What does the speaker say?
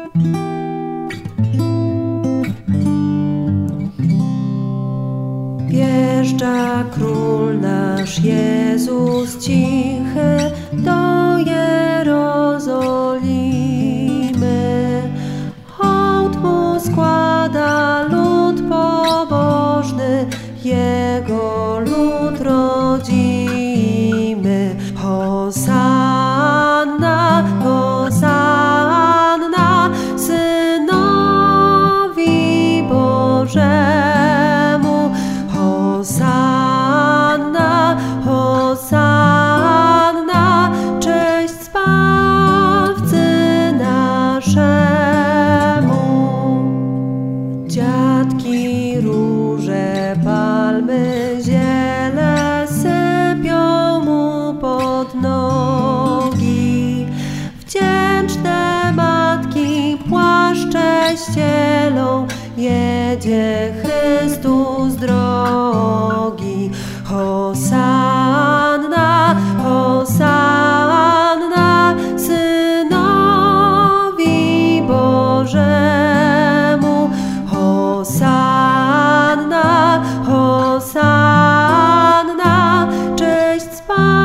Wjeżdża król nasz Jezus cichy do Jerozolimy. Hołd mu składa lud pobożny, jego lud rodzimy. Hosanna, hosanna, Synowi Bożemu. Hosanna, hosanna, cześć Zbawcy naszemu. Dziadki róże, palmy, ziele sypią mu pod nogi. Wdzięczne matki płaszcze ścielą, jedzie Chrystus drogi. Hosanna, hosanna, Synowi Bożemu. Hosanna, hosanna, cześć Zbawcy